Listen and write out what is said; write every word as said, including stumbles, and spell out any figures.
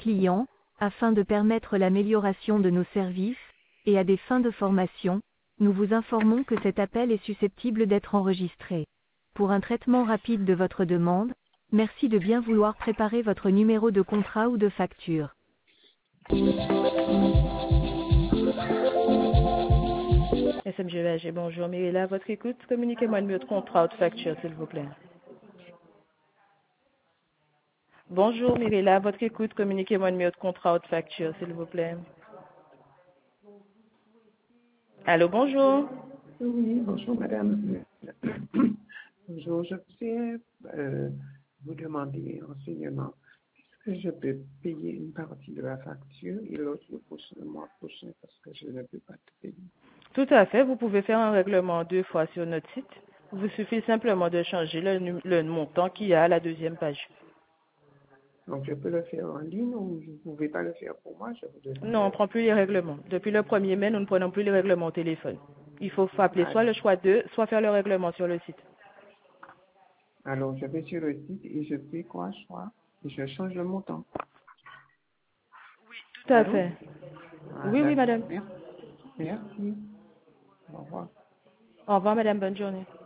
clients, afin de permettre l'amélioration de nos services, et à des fins de formation, nous vous informons que cet appel est susceptible d'être enregistré. Pour un traitement rapide de votre demande, merci de bien vouloir préparer votre numéro de contrat ou de facture. S M G V A G, bonjour. Mirella, à votre écoute. Communiquez-moi le numéro de contrat ou de facture, s'il vous plaît. Bonjour, Mirella, à votre écoute. Communiquez-moi le numéro de contrat ou de facture, s'il vous plaît. Allô, bonjour. Oui, bonjour madame. Bonjour, je voudrais euh, vous demander un renseignement. Est-ce que je peux payer une partie de la facture et l'autre le, prochain, le mois prochain parce que je ne peux pas te payer? Tout à fait, vous pouvez faire un règlement deux fois sur notre site. Il vous suffit simplement de changer le, nu- le montant qu'il y a à la deuxième page. Donc je peux le faire en ligne ou vous ne pouvez pas le faire pour moi, je vous demande. Non, on ne prend plus les règlements. Depuis le premier mai, nous ne prenons plus les règlements au téléphone. Il faut appeler Ah, soit le choix deux, soit faire le règlement sur le site. alors je vais sur le site et je fais quoi, je crois, et je change le montant. Tout à Allô? fait. Ah, Oui, oui, d'accord. madame. Merci. Merci. Au revoir. Au revoir, madame. Bonne journée.